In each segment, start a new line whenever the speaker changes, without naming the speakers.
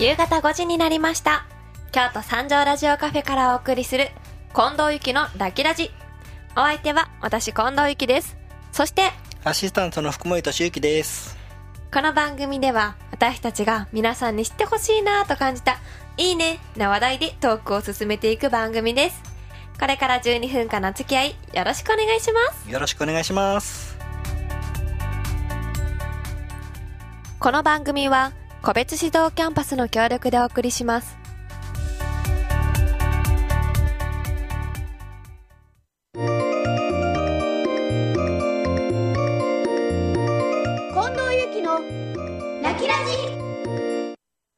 夕方5時になりました。京都三条ラジオカフェからお送りする近藤ゆきのラキラジ。お相手は私近藤ゆきです。そして
アシスタントの福森俊之です。
この番組では私たちが皆さんに知ってほしいなと感じたいいねな話題でトークを進めていく番組です。これから12分間の付き合いよろしくお願いします。
よろしくお願いします。
この番組は個別指導キャンパスの協力でお送りします。
近藤ゆきのラキラジ。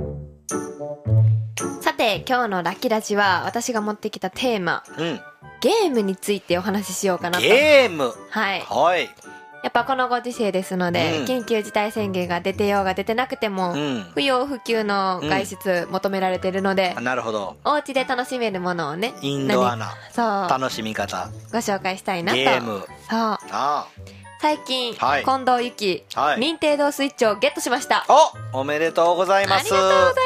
さて今日のラキラジは私が持ってきたテーマ、ゲームについてお話ししようかなと。
ゲーム、
はい、
はい、
やっぱこのご時世ですので、緊急事態宣言が出てようが出てなくても、不要不急の外出求められてるので、
なるほど、
お家で楽しめるものをね、
インドアな
そう
楽しみ方
ご紹介したいなと。
ゲーム、
そう最近、
はい、
近藤ゆき、はい、任天堂スイッチをゲットしました。
おめでとうございます。
ありがとうございます。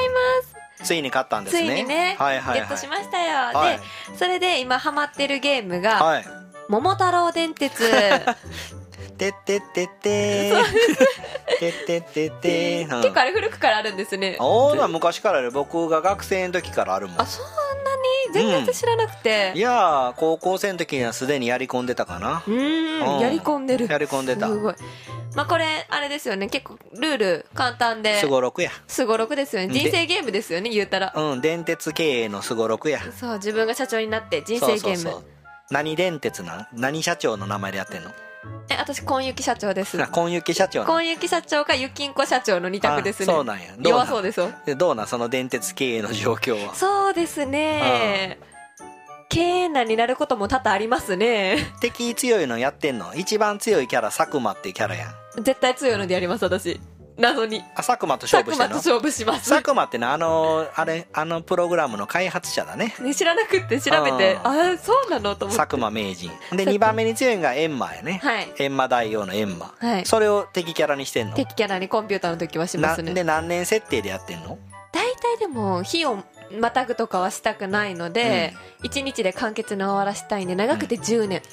ついに買ったんですね。
ついにね、
はいはいはい、
ゲットしましたよ、
はい、
でそれで今ハマってるゲームが、
はい、
桃太郎電鉄
てってってっててってってって
結構あれ古くからあるんですね。
昔からある。僕が学生の時からあるもん。
あ、そんなに全然知らなくて、
いやー、高校生の時にはすでにやり込んでたかな。
やり込んでる。
やり込んでた。
すごい。まあこれあれですよね、結構ルール簡単です
ごろくや。
すごろくですよね。人生ゲームですよね、言うたら。
電鉄経営のすごろくや。
そう、自分が社長になって人生ゲーム。
そう何電鉄なん？何社長の名前でやってんの？
私今雪社長です。
今雪社長。
今雪社長かゆきんこ社長の2択ですね。
そうなんや。
弱そうですよ。
どうなんその電鉄経営の状況は。
そうですね、経営難になることも多々ありますね。
敵強いのやってんの？一番強いキャラ佐久間っていうキャラやん。
絶対強いのでやります、私。謎に。
佐久間と勝負してんの？
佐久間と勝負します。
佐久間ってね、あのプログラムの開発者だね。
知らなくって調べて、そうなのと思って。
佐久間名人で2番目に強いのが閻魔やね。はい、閻魔大王の閻魔、はい、それを敵キャラにしてんの？敵
キャラにコンピューターの時はしますね。
で何年設定でやってんの？
大体でも日をまたぐとかはしたくないので、1日で完結に終わらしたいんで、長くて10年、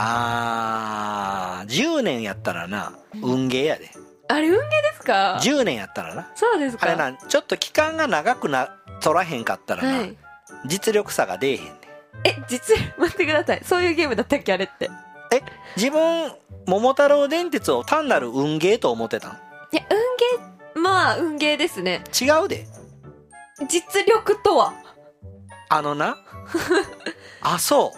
10年やったらな、運ゲーやで。
あれ運ゲーですか
？10年やったらな。
そうですか。
あれな、ちょっと期間が長く取らへんかったらな、はい、実力差が出えへんね。
待ってください、そういうゲームだったっけあれって。
自分桃太郎電鉄を単なる運ゲーと思ってたん？
いや、まあ運ゲーですね。
違うで。
実力とは
そう、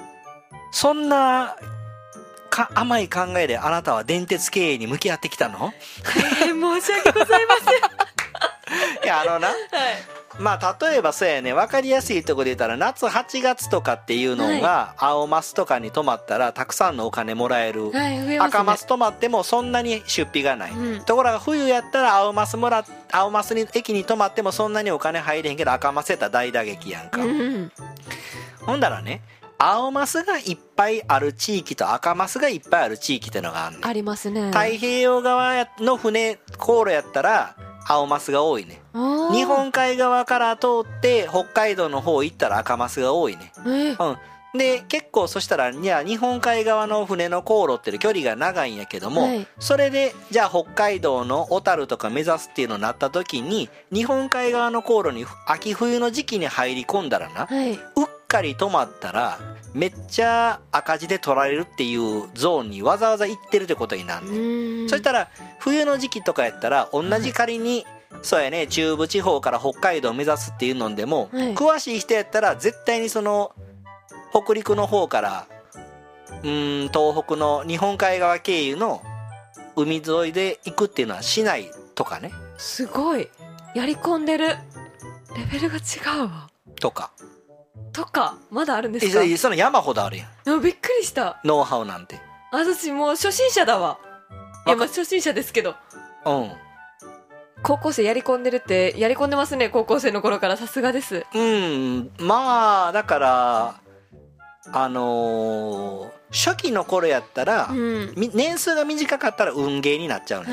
そんな甘い考えであなたは電鉄経営に向き合ってきたの？
申し訳ございません。
いや、
はい、
まあ例えばそうやね、分かりやすいところで言ったら夏8月とかっていうのが、青マスとかに泊まったらたくさんのお金もらえる、はいね、赤マス泊まってもそんなに出費がない、ところが冬やったら青マスに駅に泊まってもそんなにお金入れへんけど赤マスやったら大打撃やんか、ほんだらね、青マスがいっぱいある地域と赤マスがいっぱいある地域っていうのがあるね。
ありますね。
太平洋側の航路やったら青マスが多いね。日本海側から通って北海道の方行ったら赤マスが多いね。で結構そしたら、いや日本海側の船の航路って距離が長いんやけども、はい、それでじゃあ北海道の小樽とか目指すっていうのになった時に日本海側の航路に秋冬の時期に入り込んだらな、はい、うっかり止まったらめっちゃ赤字で取られるっていうゾーンにわざわざ行ってるってことになるね。そしたら冬の時期とかやったら同じ仮に、そうやね、中部地方から北海道を目指すっていうのでも、詳しい人やったら絶対にその北陸の方から東北の日本海側経由の海沿いで行くっていうのはしないとかね。
すごいやり込んでる。レベルが違うわ。
とか
まだあるんですか？
その山ほどあるやん。
びっくりした。
ノウハウなんて。
私もう初心者だわ。いや、まあ初心者ですけど、高校生やり込んでるって。やり込んでますね、高校生の頃から。さすがです。
まあだから初期の頃やったら、年数が短かったら運ゲーになっちゃうんです、はい、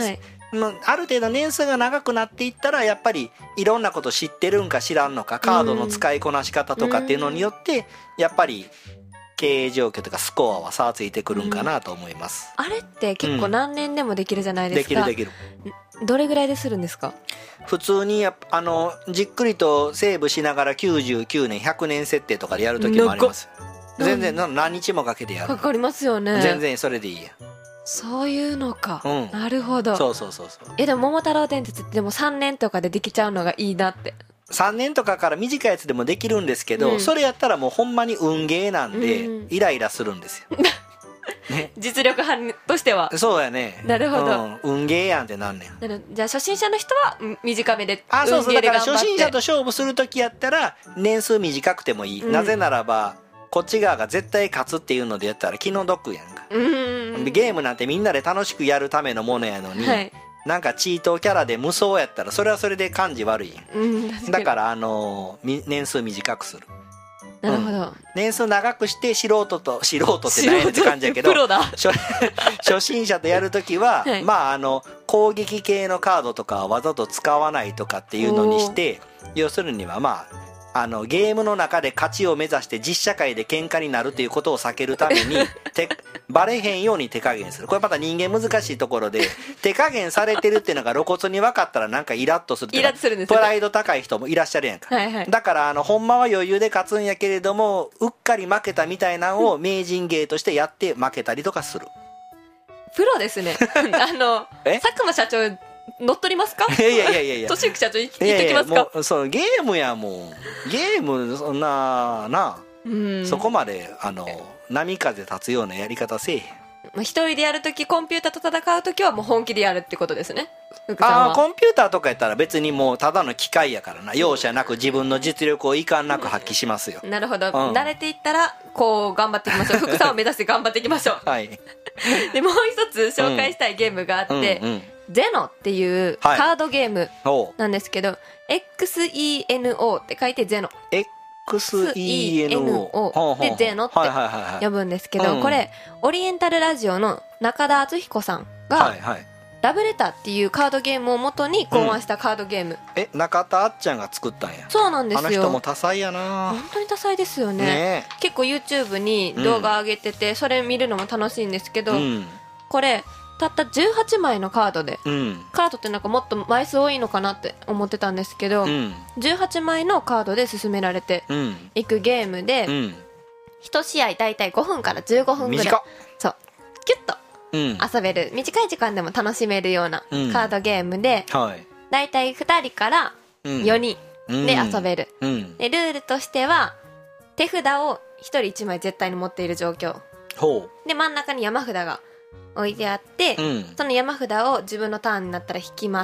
ある程度年数が長くなっていったらやっぱりいろんなこと知ってるんか知らんのか、カードの使いこなし方とかっていうのによってやっぱり経営状況とかスコアは差はついてくるんかなと思います。
あれって結構何年でもできるじゃないですか。
できる。
どれぐらいでするんですか？
普通にじっくりとセーブしながら99年100年設定とかでやる時もあります。全然何日もかけてやる。
かかりますよね。
全然それでいいや。
そういうのか、なるほど。
そう
でも桃太郎電鉄ってでも3年とかでできちゃうのがいいなって。
3年とかから短いやつでもできるんですけど、それやったらもうほんまに運ゲーなんで、イライラするんですよ、
ね、実力派としては。
そうやね。
なるほど、
運ゲーやんってなんねん。
じゃあ初心者の人は短めで
そうだから初心者と勝負する時やったら年数短くてもいい、なぜならばこっち側が絶対勝つっていうのでやったら気の毒やんか。ゲームなんてみんなで楽しくやるためのものやのに、なんかチートキャラで無双やったらそれはそれで感じ悪いやん、だから年数短くする。
なるほど、
年数長くして素人って何やって感じやけど
プロだ
初心者とやるときは、攻撃系のカードとかはわざと使わないとかっていうのにして、要するにはゲームの中で勝ちを目指して実社会で喧嘩になるということを避けるためにバレへんように手加減する。これまた人間難しいところで、手加減されてるっていうのが露骨に分かったらなんかイラッとするっていうか、プライド高い人もいらっしゃるやんか、だからほんまは余裕で勝つんやけれどもうっかり負けたみたいなのを名人芸としてやって負けたりとかする。
プロですね佐久間社長乗っ取りますか？いや俊之社長言ってきますか？
そうゲームやもん。ゲームそんなそこまで波風立つようなやり方せえへん。
一人でやるとき、コンピューターと戦うときはもう本気でやるってことですね。
コンピューターとかやったら別にもうただの機械やからな、容赦なく自分の実力を遺憾なく発揮しますよ。
なるほど、慣れていったらこう頑張っていきましょう。福さんを目指して頑張っていきましょうでもう一つ紹介したいゲームがあって、ゼノっていうカードゲームなんですけど、XENO って書いてゼノ、XENO でゼノって呼ぶんですけど、これオリエンタルラジオの中田敦彦さんがラブレターっていうカードゲームを元に考案したカードゲーム。
中田あっちゃんが作ったんや。
そうなんですよ。
あの人も多彩やな。
本当に多彩ですよね。結構 YouTube に動画上げてて、それ見るのも楽しいんですけど、これたった18枚のカードで、カードってなんかもっと枚数多いのかなって思ってたんですけど、18枚のカードで進められていくゲームで、1試合だいたい5分から15分ぐらい、そうキュッと遊べる、短い時間でも楽しめるようなカードゲームで、だいたい2人から4人で遊べる。でルールとしては手札を1人1枚絶対に持っている状況で、真ん中に山札が置いてあって、その山札を自分のターンになったら引きます、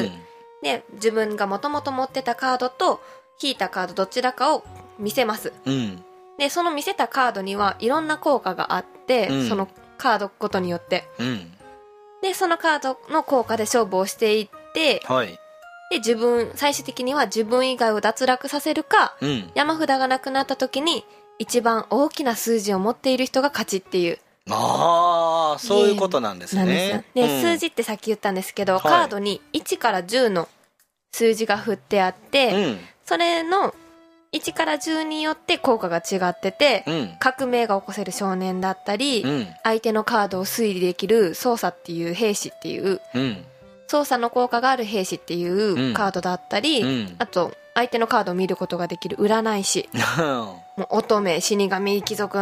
で自分がもともと持ってたカードと引いたカードどちらかを見せます、でその見せたカードにはいろんな効果があって、そのカードごとによって、でそのカードの効果で勝負をしていって、で最終的には自分以外を脱落させるか、山札がなくなった時に一番大きな数字を持っている人が勝ちっていう。
そういうことなんですね。
で、数字ってさっき言ったんですけど、カードに1から10の数字が振ってあって、それの1から10によって効果が違ってて、革命が起こせる少年だったり、相手のカードを推理できる操作っていう兵士っていう、操作の効果がある兵士っていうカードだったり、あと相手のカードを見ることができる占い師もう乙女、死神、貴族で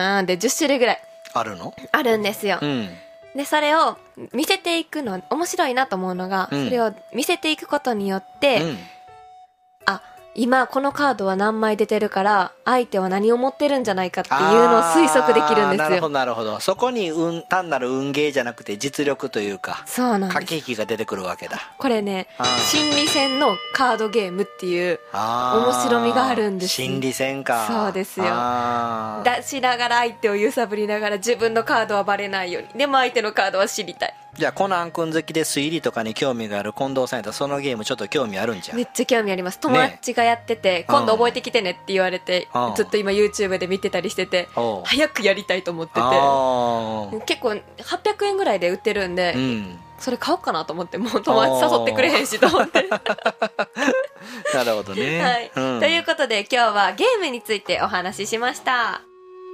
10種類ぐらいあるんですよ、でそれを見せていくの面白いなと思うのが、それを見せていくことによって、今このカードは何枚出てるから相手は何を持ってるんじゃないかっていうのを推測できるんですよ。
なるほど。そこに単なる運ゲーじゃなくて実力というか、
そうなんです、
駆け引きが出てくるわけだ。
これね、心理戦のカードゲームっていう面白みがあるんです。
心理戦か。
そうですよ。出しながら相手を揺さぶりながら自分のカードはバレないように、でも相手のカードは知りたい。
じゃあコナン君好きで推理とかに興味がある近藤さんやったらそのゲームちょっと興味あるんじゃん。
めっちゃ興味あります。友達がやってて、今度覚えてきてねって言われて、ずっと今 YouTube で見てたりしてて、早くやりたいと思ってて、結構800円ぐらいで売ってるんで、 それ買おうかなと思って、もう友達誘ってくれへんしと思って
なるほどね、
はい、ということで今日はゲームについてお話ししました。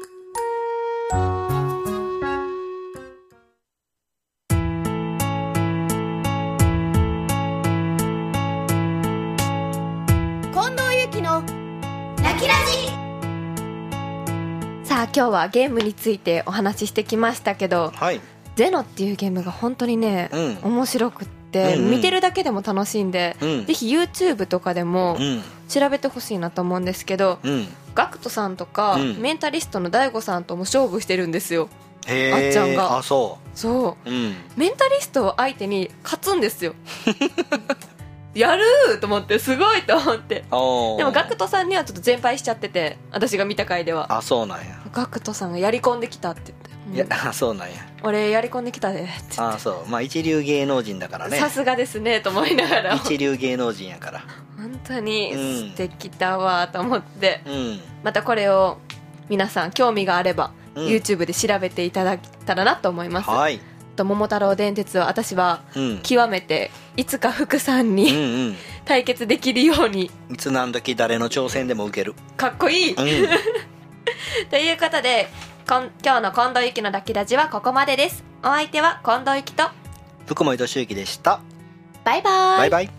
さあ今日はゲームについてお話ししてきましたけど、
はい、
ゼノっていうゲームが本当にね、面白くって、見てるだけでも楽しいんで、ぜひ YouTube とかでも調べてほしいなと思うんですけど、ガクトさんとか、メンタリストの大悟さんとも勝負してるんですよ、あっちゃんが。そう、メンタリストを相手に勝つんですよやるーと思って、すごいと思って。でもガクトさんにはちょっと全敗しちゃってて、私が見た回では。
あ、そうなんや。
ガクトさんがやり込んできたって言って、
いや、そうなんや。
俺やり込んできたでって言って。
あ、そう、まあ一流芸能人だからね。
さすがですねと思いながら
一流芸能人やから
本当に素敵だわと思って、またこれを皆さん興味があれば、YouTube で調べていただけたらなと思います。はい。桃太郎電鉄は私は極めていつか福さんに対決できるように、
いつ何時誰の挑戦でも受ける、
かっこいい、ということで今日の近藤ゆきのラッキーラジはここまでです。お相手は近藤ゆきと
福本俊之でした。
バイバイ。
バイバイ。